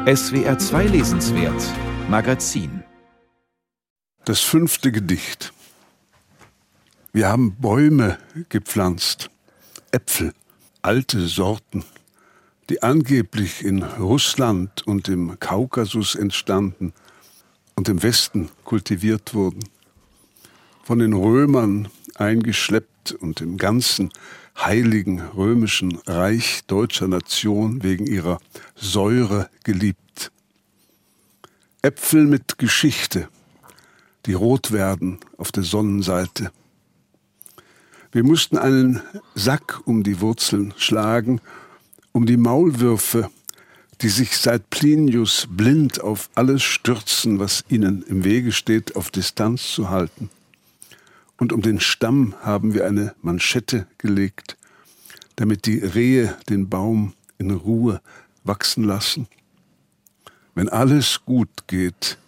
SWR 2 Lesenswert Magazin. Das 5. Gedicht. Wir haben Bäume gepflanzt, Äpfel, alte Sorten, die angeblich in Russland und im Kaukasus entstanden und im Westen kultiviert wurden. Von den Römern eingeschleppt und im ganzen heiligen römischen Reich deutscher Nation wegen ihrer Säure geliebt. Äpfel mit Geschichte, die rot werden auf der Sonnenseite. Wir mussten einen Sack um die Wurzeln schlagen, um die Maulwürfe, die sich seit Plinius blind auf alles stürzen, was ihnen im Wege steht, auf Distanz zu halten. Und um den Stamm haben wir eine Manschette gelegt, damit die Rehe den Baum in Ruhe wachsen lassen. Wenn alles gut geht,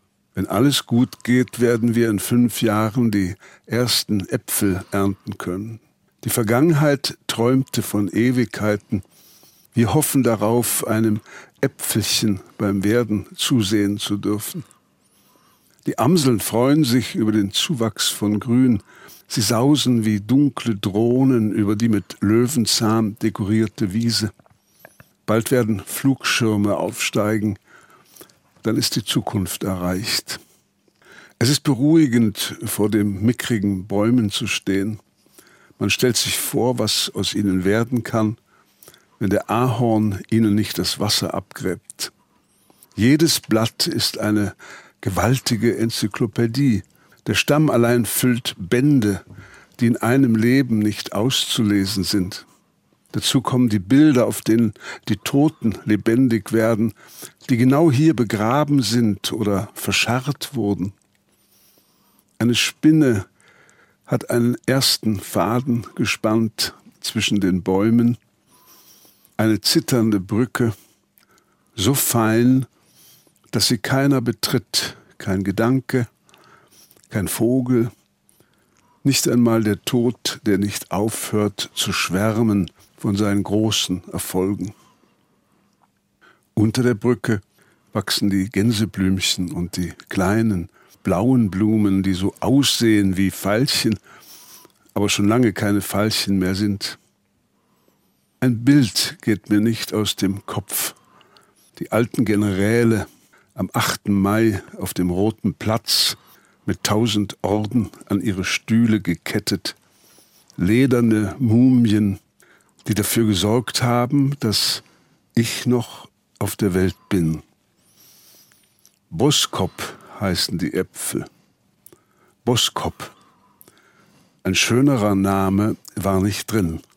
werden wir in 5 Jahren die ersten Äpfel ernten können. Die Vergangenheit träumte von Ewigkeiten. Wir hoffen darauf, einem Äpfelchen beim Werden zusehen zu dürfen. Die Amseln freuen sich über den Zuwachs von Grün. Sie sausen wie dunkle Drohnen über die mit Löwenzahn dekorierte Wiese. Bald werden Flugschirme aufsteigen. Dann ist die Zukunft erreicht. Es ist beruhigend, vor den mickrigen Bäumen zu stehen. Man stellt sich vor, was aus ihnen werden kann, wenn der Ahorn ihnen nicht das Wasser abgräbt. Jedes Blatt ist eine gewaltige Enzyklopädie. Der Stamm allein füllt Bände, die in einem Leben nicht auszulesen sind. Dazu kommen die Bilder, auf denen die Toten lebendig werden, die genau hier begraben sind oder verscharrt wurden. Eine Spinne hat einen ersten Faden gespannt zwischen den Bäumen, eine zitternde Brücke, so fein, dass sie keiner betritt, kein Gedanke, kein Vogel, nicht einmal der Tod, der nicht aufhört zu schwärmen von seinen großen Erfolgen. Unter der Brücke wachsen die Gänseblümchen und die kleinen blauen Blumen, die so aussehen wie Veilchen, aber schon lange keine Veilchen mehr sind. Ein Bild geht mir nicht aus dem Kopf. Die alten Generäle am 8. Mai auf dem Roten Platz mit 1000 Orden an ihre Stühle gekettet, lederne Mumien, die dafür gesorgt haben, dass ich noch auf der Welt bin. Boskop heißen die Äpfel. Boskop. Ein schönerer Name war nicht drin.